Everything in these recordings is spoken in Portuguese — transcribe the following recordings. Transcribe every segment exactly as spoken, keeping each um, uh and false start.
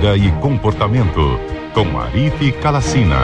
Vida e Comportamento, com Arife Calacina.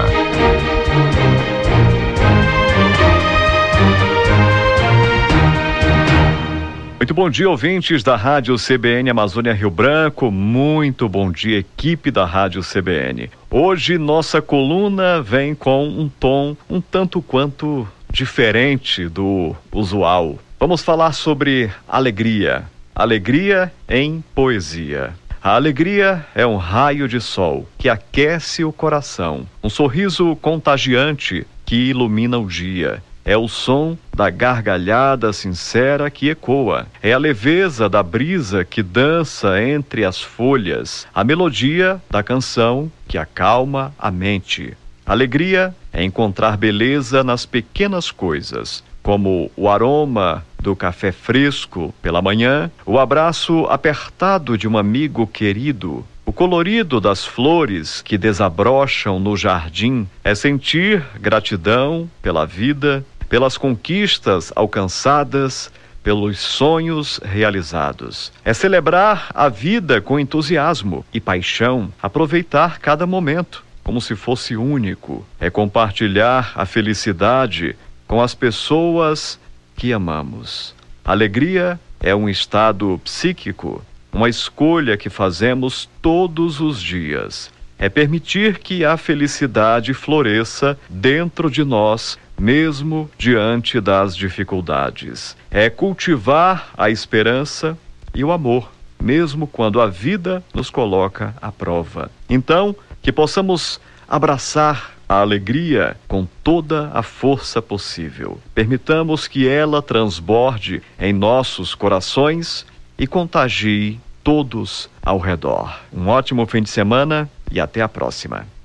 Muito bom dia, ouvintes da Rádio C B N Amazônia Rio Branco. Muito bom dia, equipe da Rádio C B N. Hoje nossa coluna vem com um tom um tanto quanto diferente do usual. Vamos falar sobre alegria. Alegria em poesia. A alegria é um raio de sol que aquece o coração. Um sorriso contagiante que ilumina o dia. É o som da gargalhada sincera que ecoa. É a leveza da brisa que dança entre as folhas. A melodia da canção que acalma a mente. Alegria é encontrar beleza nas pequenas coisas, como o aroma do café fresco pela manhã, o abraço apertado de um amigo querido, o colorido das flores que desabrocham no jardim. É sentir gratidão pela vida, pelas conquistas alcançadas, pelos sonhos realizados. É celebrar a vida com entusiasmo e paixão, aproveitar cada momento como se fosse único. É compartilhar a felicidade com as pessoas que amamos. Alegria é um estado psíquico, uma escolha que fazemos todos os dias. É permitir que a felicidade floresça dentro de nós, mesmo diante das dificuldades. É cultivar a esperança e o amor, mesmo quando a vida nos coloca à prova. Então, que possamos abraçar a alegria com toda a força possível. Permitamos que ela transborde em nossos corações e contagie todos ao redor. Um ótimo fim de semana e até a próxima.